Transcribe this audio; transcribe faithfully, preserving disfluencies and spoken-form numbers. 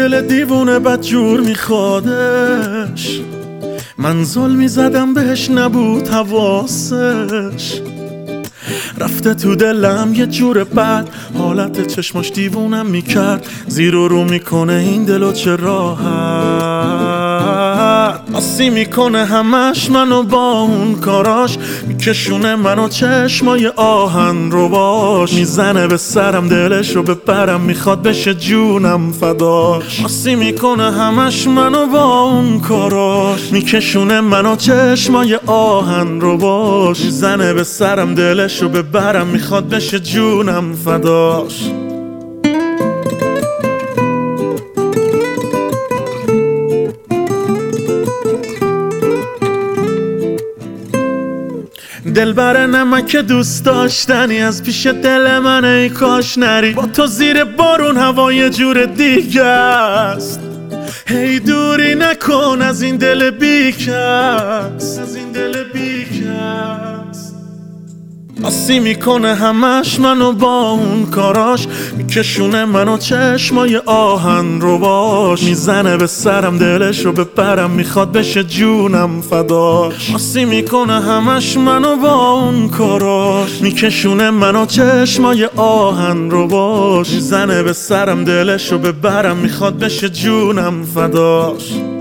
دل دیوونه بد جور میخوادش، من زل میزدم بهش نبود حواسش. رفته تو دلم یه جور بد، حالت چشماش دیوونم میکرد. زیر و رو میکنه این دلو چه راحت، آسی میکنه همش منو با اون کاراش. میکشونه منو چشمای آهن رو باش، میزنه به سرم دلش رو ببرم، میخواد بشه جونم فداش. آسی میکنه همش منو با اون کاراش، میکشونه منو چشمای آهن رو باش. میزنه به سرم دلش رو ببرم، میخواد بشه جونم فداش. دلبر نمک دوست داشتنی، از پیش دل من ای کاش نری. با تو زیر بارون هوا یه جور دیگه است، هی دوری نکن از این دل بیکس، از این دل بیکس. آسی میکنه همش منو با اون کاراش، میکشونه منو چشمای آهن رو باش. میزنه به سرم دلش رو ببرم، میخواد بشه جونم فداش. آسی میکنه همش منو با اون کاراش، میکشونه منو چشمای آهن رو باش. میزنه به سرم دلش رو ببرم، میخواد بشه جونم فداش.